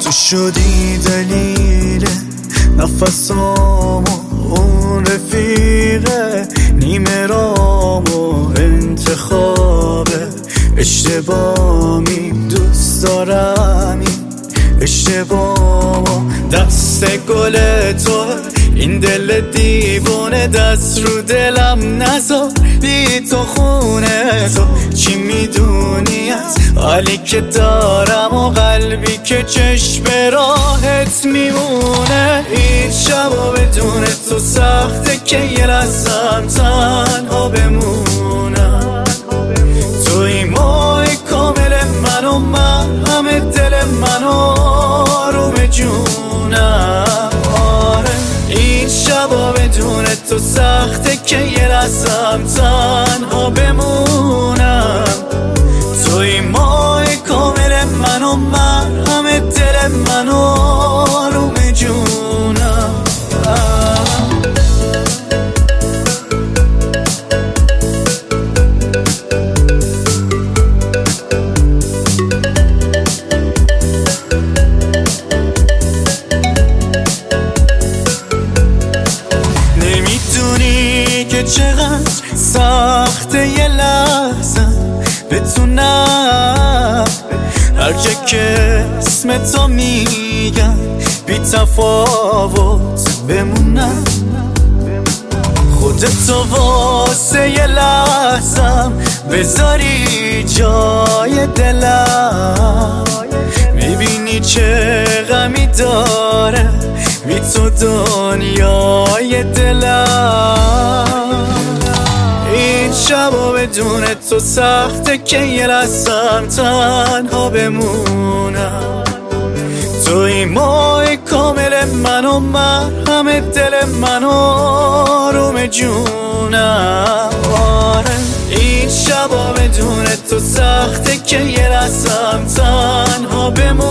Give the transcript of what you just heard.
تو شدی دلیل نفسامو، اون رفیقه نیمه رامو، انتخاب اشتباهی، دوست دارم این اشتباهو. دست گل تو، این دل دیوونه، دست رو دلم نذار، بی تو خونه تو. چی میدونی از حالی که دارم و قلبی که چشم راحت میمونه؟ این شبا بدون تو سخته که یه لحظم تنها بمونم. توی ماه کامل منو، من همه دل منو، آروم جونم. آره این شبا بدون تو سخته که یه لحظم تنها بمونم. توی ماه کامل منو، من همه دل منو، آروم جونم. نمیدونی که چقدر سخته یه لحظه بتونم هر جا که اسم تو میگم بی تفاوت بمونم. خودتو واسه یه لحظم بذاری جای دلم، میبینی چه غمی داره بی تو دنیای دلم. این شبا بدون تو سخته که یه لحظم تنها بمونم. توی ماه کامل منو، من همه دل منو، آروم جونم. آره این شبا بدون تو سخته که یه لحظم تنها بمونم.